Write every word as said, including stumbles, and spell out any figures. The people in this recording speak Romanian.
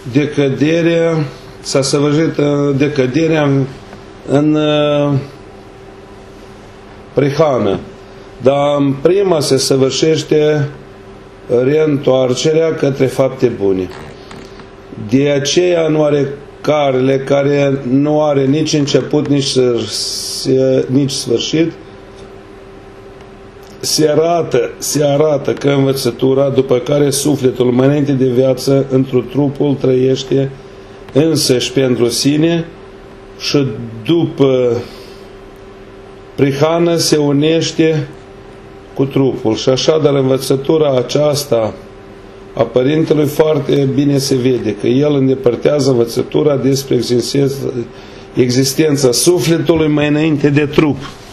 decăderea, s-a săvârșit decăderea în, în prihană. Dar în prima se săvârșește reîntoarcerea către fapte bune. De aceea nu are carele, care nu are nici început, nici, nici sfârșit, se arată, se arată că învățătura după care sufletul înainte de viață într-un trupul trăiește însăși pentru sine și după prihană se unește cu trupul. Și așadar învățătura aceasta a Părintelui foarte bine se vede, că el îndepărtează învățătura despre existența sufletului mai înainte de trup.